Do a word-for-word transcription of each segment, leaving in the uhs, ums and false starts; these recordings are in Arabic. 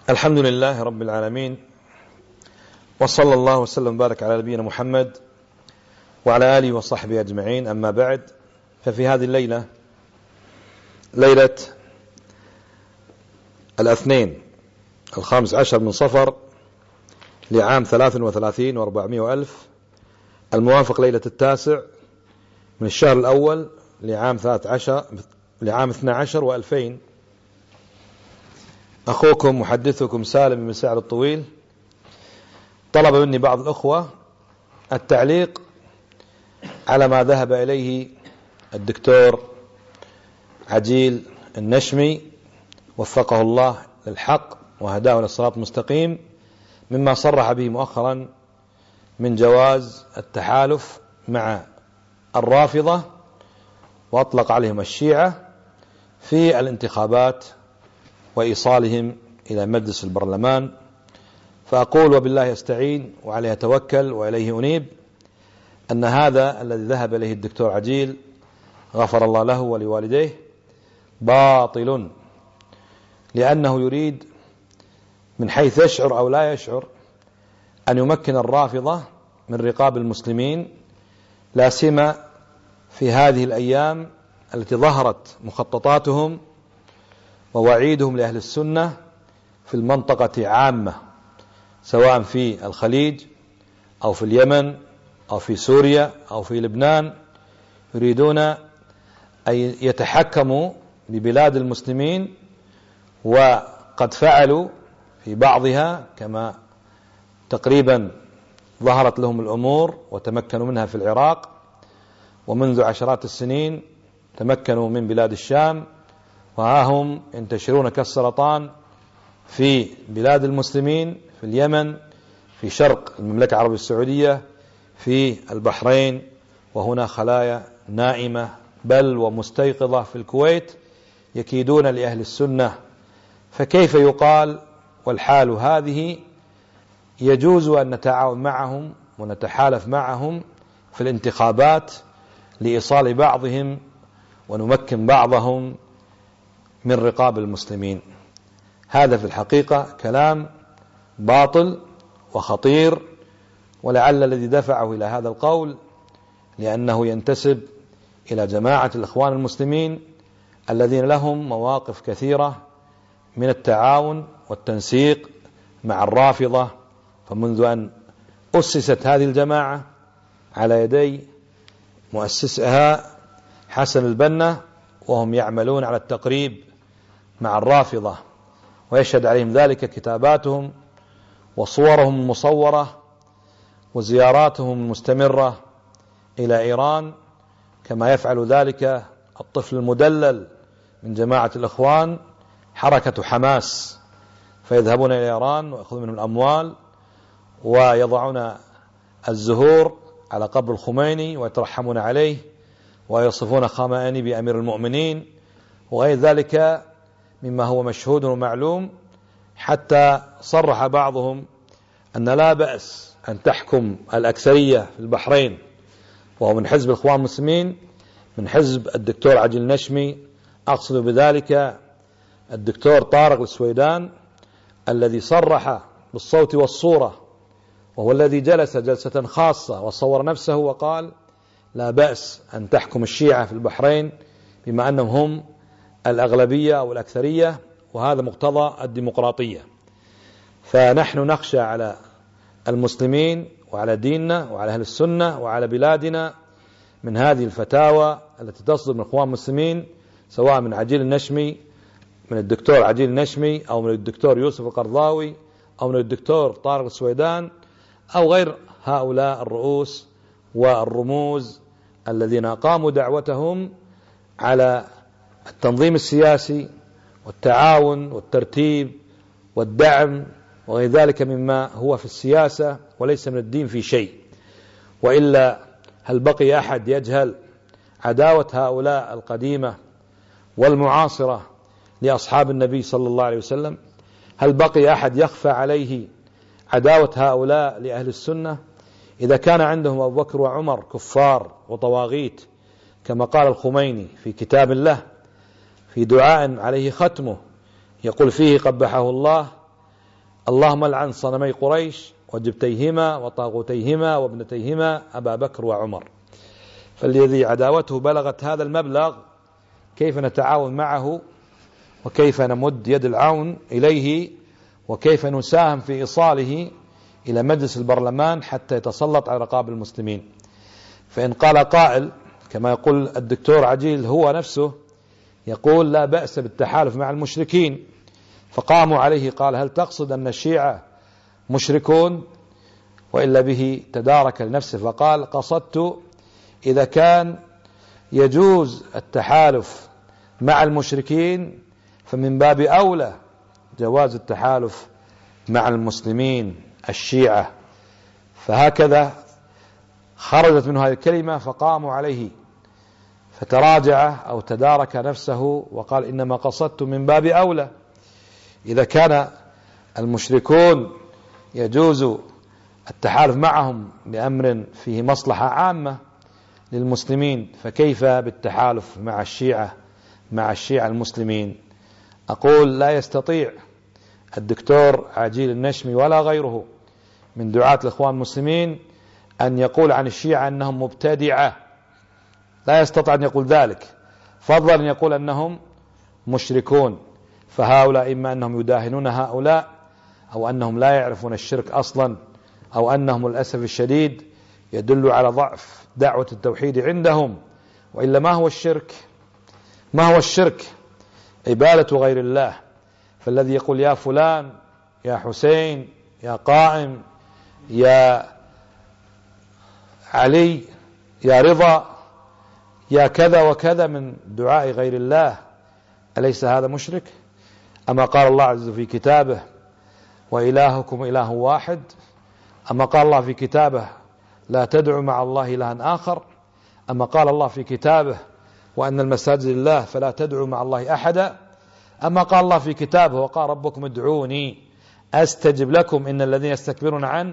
الحمد لله رب العالمين، وصلى الله وسلم وبارك على نبينا محمد وعلى آله وصحبه أجمعين. أما بعد، ففي هذه الليلة، ليلة الاثنين الخامس عشر من صفر لعام ثلاث وثلاثين وأربعمائة وألف، الموافق ليلة التاسع من الشهر الأول لعام ثلاث عشر لعام اثنى عشر وألفين، أخوكم محدثكم سالم بن سعد الطويل طلب مني بعض الأخوة التعليق على ما ذهب إليه الدكتور عجيل النشمي وفقه الله للحق وهداه للصراط المستقيم، مما صرح به مؤخرا من جواز التحالف مع الرافضة وأطلق عليهم الشيعة في الانتخابات وإيصالهم إلى مجلس البرلمان. فأقول وبالله أستعين وعليه أتوكل وإليه أنيب أن هذا الذي ذهب إليه الدكتور عجيل غفر الله له ولوالديه باطل، لأنه يريد من حيث يشعر أو لا يشعر أن يمكن الرافضة من رقاب المسلمين، لا سيما في هذه الأيام التي ظهرت مخططاتهم ووعيدهم لأهل السنة في المنطقة عامة، سواء في الخليج أو في اليمن أو في سوريا أو في لبنان. يريدون أن يتحكموا ببلاد المسلمين، وقد فعلوا في بعضها، كما تقريبا ظهرت لهم الأمور وتمكنوا منها في العراق، ومنذ عشرات السنين تمكنوا من بلاد الشام، وها هم ينتشرون كالسرطان في بلاد المسلمين، في اليمن، في شرق المملكة العربية السعودية، في البحرين، وهنا خلايا نائمة بل ومستيقظة في الكويت يكيدون لأهل السنة. فكيف يقال والحال هذه يجوز أن نتعاون معهم ونتحالف معهم في الانتخابات لإيصال بعضهم ونمكن بعضهم من رقاب المسلمين؟ هذا في الحقيقة كلام باطل وخطير، ولعل الذي دفعه إلى هذا القول لأنه ينتسب إلى جماعة الإخوان المسلمين الذين لهم مواقف كثيرة من التعاون والتنسيق مع الرافضة. فمنذ أن أسست هذه الجماعة على يدي مؤسسها حسن البنا، وهم يعملون على التقريب مع الرافضة، ويشهد عليهم ذلك كتاباتهم وصورهم المصورة وزياراتهم المستمرة إلى إيران، كما يفعل ذلك الطفل المدلل من جماعة الإخوان حركة حماس، فيذهبون إلى إيران ويأخذون منهم الأموال ويضعون الزهور على قبر الخميني ويترحمون عليه ويصفون خامنئي بأمير المؤمنين وغير ذلك مما هو مشهود ومعلوم، حتى صرح بعضهم أن لا بأس أن تحكم الأكثرية في البحرين، وهو من حزب الإخوان المسلمين، من حزب الدكتور عجيل النشمي. أقصد بذلك الدكتور طارق السويدان الذي صرح بالصوت والصورة، وهو الذي جلس جلسة خاصة وصور نفسه وقال لا بأس أن تحكم الشيعة في البحرين بما أنهم هم الأغلبية أو الأكثرية، وهذا مقتضى الديمقراطية. فنحن نخشى على المسلمين وعلى ديننا وعلى أهل السنة وعلى بلادنا من هذه الفتاوى التي تصدر من إخوان المسلمين، سواء من عجيل النشمي، من الدكتور عجيل النشمي، أو من الدكتور يوسف القرضاوي، أو من الدكتور طارق السويدان، أو غير هؤلاء الرؤوس والرموز الذين أقاموا دعوتهم على التنظيم السياسي والتعاون والترتيب والدعم وغير ذلك مما هو في السياسة وليس من الدين في شيء. وإلا هل بقي أحد يجهل عداوة هؤلاء القديمة والمعاصرة لأصحاب النبي صلى الله عليه وسلم؟ هل بقي أحد يخفى عليه عداوة هؤلاء لأهل السنة؟ إذا كان عندهم أبو بكر وعمر كفار وطواغيت كما قال الخميني في كتاب الله في دعاء عليه ختمه يقول فيه قبحه الله اللهم لعن صنمي قريش وجبتيهما وطاغوتيهما وابنتيهما أبا بكر وعمر. فالذي عداوته بلغت هذا المبلغ كيف نتعاون معه، وكيف نمد يد العون إليه، وكيف نساهم في إيصاله إلى مجلس البرلمان حتى يتسلط على رقاب المسلمين. فإن قال قائل كما يقول الدكتور عجيل هو نفسه، يقول لا بأس بالتحالف مع المشركين، فقاموا عليه قال هل تقصد أن الشيعة مشركون؟ وإلا به تدارك لنفسه فقال قصدت إذا كان يجوز التحالف مع المشركين فمن باب أولى جواز التحالف مع المسلمين الشيعة. فهكذا خرجت منه هذه الكلمة فقاموا عليه، فتراجع أو تدارك نفسه وقال إنما قصدت من باب أولى إذا كان المشركون يجوز التحالف معهم بأمر فيه مصلحة عامة للمسلمين، فكيف بالتحالف مع الشيعة مع الشيعة المسلمين؟ أقول لا يستطيع الدكتور عجيل النشمي ولا غيره من دعاة الإخوان المسلمين أن يقول عن الشيعة أنهم مبتدعة، لا يستطيع أن يقول ذلك، فضلا أن يقول أنهم مشركون. فهؤلاء إما أنهم يداهنون هؤلاء، أو أنهم لا يعرفون الشرك أصلا، أو أنهم للأسف الشديد يدل على ضعف دعوة التوحيد عندهم. وإلا ما هو الشرك؟ ما هو الشرك؟ عبادة غير الله. فالذي يقول يا فلان يا حسين يا قائم يا علي يا رضا يا كذا وكذا من دعاء غير الله، أليس هذا مشرك؟ أما قال الله عز وجل في كتابه وإلهكم إله واحد؟ أما قال الله في كتابه لا تدعوا مع الله إلها آخر؟ أما قال الله في كتابه وأن المساجد لله فلا تدعوا مع الله أحدا؟ أما قال الله في كتابه وقال ربكم ادعوني أستجب لكم إن الذين يستكبرون عن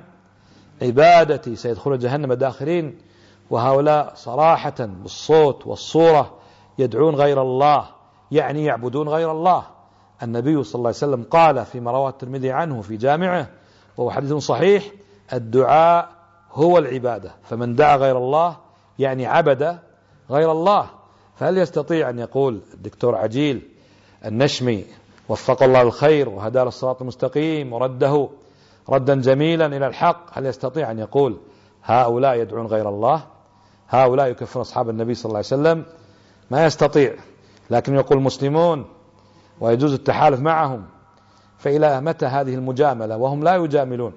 عبادتي سيدخلون جهنم داخرين؟ وهؤلاء صراحة بالصوت والصورة يدعون غير الله، يعني يعبدون غير الله. النبي صلى الله عليه وسلم قال فيما رواه الترمذي عنه في جامعه وهو حديث صحيح الدعاء هو العبادة، فمن دعا غير الله يعني عبد غير الله. فهل يستطيع أن يقول الدكتور عجيل النشمي وفق الله الخير وهداه للصراط المستقيم ورده ردا جميلا إلى الحق، هل يستطيع أن يقول هؤلاء يدعون غير الله، هؤلاء يكفرون أصحاب النبي صلى الله عليه وسلم؟ ما يستطيع. لكن يقول مسلمون ويجوز التحالف معهم. فإلى متى هذه المجاملة وهم لا يجاملون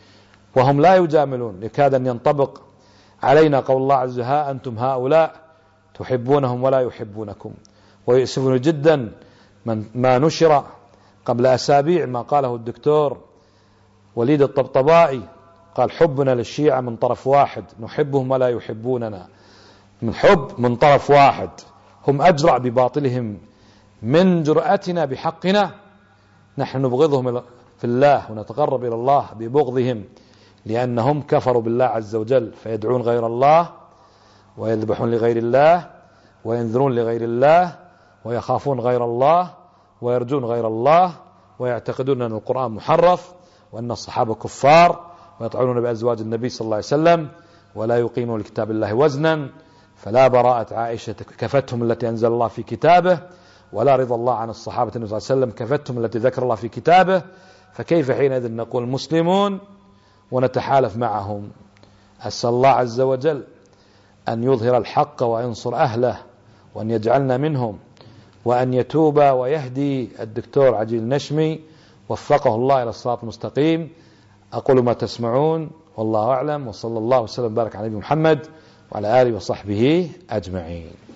وهم لا يجاملون يكاد أن ينطبق علينا قول الله عز وجل ها أنتم هؤلاء تحبونهم ولا يحبونكم. ويؤسفني جدا من ما نشر قبل أسابيع ما قاله الدكتور وليد الطبطبائي، قال حبنا للشيعة من طرف واحد، نحبهم ولا يحبوننا. من حب من طرف واحد، هم أجرع بباطلهم من جرأتنا بحقنا. نحن نبغضهم في الله ونتقرب إلى الله ببغضهم لأنهم كفروا بالله عز وجل، فيدعون غير الله ويذبحون لغير الله وينذرون لغير الله ويخافون غير الله ويرجون غير الله ويعتقدون أن القرآن محرف وأن الصحابة كفار ويطعنون بأزواج النبي صلى الله عليه وسلم ولا يقيمون لكتاب الله وزنا. فلا براءة عائشة كفتهم التي أنزل الله في كتابه، ولا رضا الله عن الصحابة النبي صلى الله عليه وسلم كفتهم التي ذكر الله في كتابه. فكيف حينئذ نقول مسلمون ونتحالف معهم؟ أسأل الله عز وجل أن يظهر الحق وينصر أهله وأن يجعلنا منهم، وأن يتوب ويهدي الدكتور عجيل نشمي وفقه الله إلى الصراط المستقيم. أقول ما تسمعون والله أعلم، وصلى الله وسلم وبارك على نبينا محمد وعلى آله وصحبه أجمعين.